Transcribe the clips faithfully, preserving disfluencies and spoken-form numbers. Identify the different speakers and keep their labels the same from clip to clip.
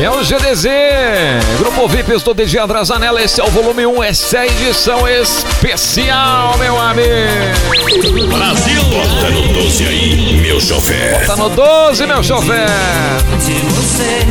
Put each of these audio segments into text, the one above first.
Speaker 1: É o G D Z, Grupo V I Ps do D J André Zanella. Esse é o volume um, essa é a edição especial, meu amigo.
Speaker 2: Brasil, bota no doze aí, meu chofer.
Speaker 1: Bota no doze, meu chofer.
Speaker 3: De você,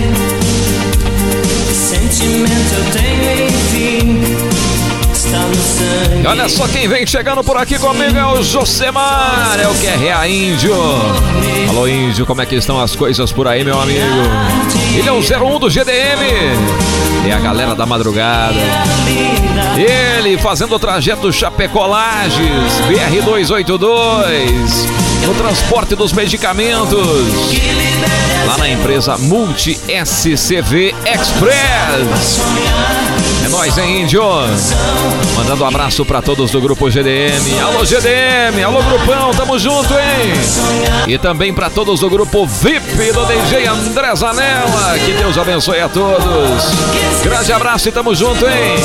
Speaker 3: sentimento eu tenho, enfim, está no sangue.
Speaker 1: E olha só quem vem chegando por aqui comigo, é o Josemar, é o Q R A Índio. Alô, Índio, como é que estão as coisas por aí, meu amigo? Ele é o zero um do G D M, é a galera da madrugada. Ele fazendo o trajeto Chapecó-Lages, B R duzentos e oitenta e dois, no transporte dos medicamentos, lá na empresa Multi S C V Express. É nóis, hein, Índio? Mandando um abraço pra todos do Grupo G D M. Alô, G D M, alô, Grupão, tamo junto, hein? E também pra todos do Grupo V I P do D J André Zanella. Que Deus abençoe a todos. Grande abraço e tamo junto, hein?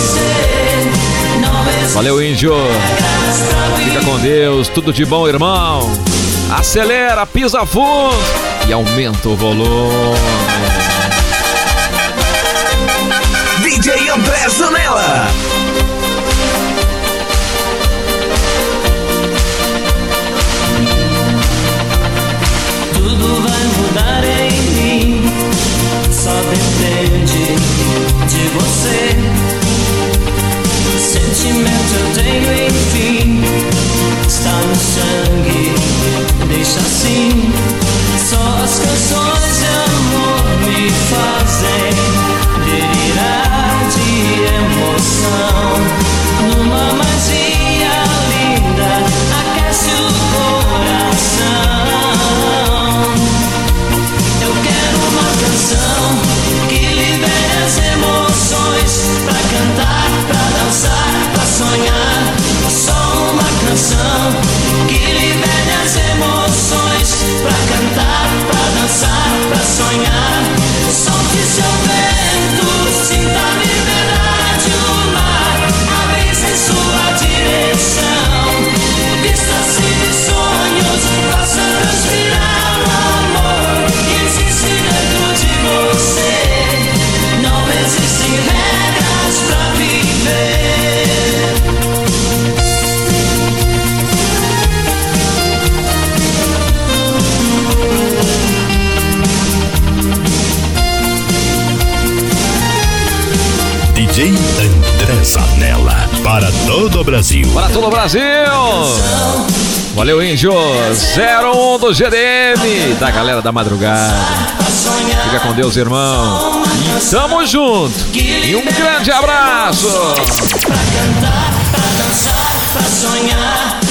Speaker 1: Valeu, Índio. Fica com Deus, tudo de bom, irmão. Acelera, pisa fundo e aumenta o volume.
Speaker 4: D J André Zanella.
Speaker 3: Tudo vai mudar em mim, só depende de você. Sentimento eu tenho, enfim, está no sangue, deixa assim. Só as canções de amor me fazem delirar de emoção. Numa magia linda, aquece o coração. Eu quero uma canção que libere as emoções, pra cantar, pra dançar, pra sonhar. Só uma canção que libere as emoções, pra cantar, pra dançar, pra sonhar. Solte seu vento, sinta a liberdade, o mar abre-se em sua direção. Vista-se de sonhos, faça transpirar o amor que existe dentro de você. Não existem regras pra viver.
Speaker 2: D J André Zanella, para todo o Brasil.
Speaker 1: Para todo o Brasil. Valeu, Índio. zero um do G D M, da galera da madrugada. Fica com Deus, irmão. E tamo junto. E um grande abraço.
Speaker 3: Pra cantar, pra dançar, pra sonhar.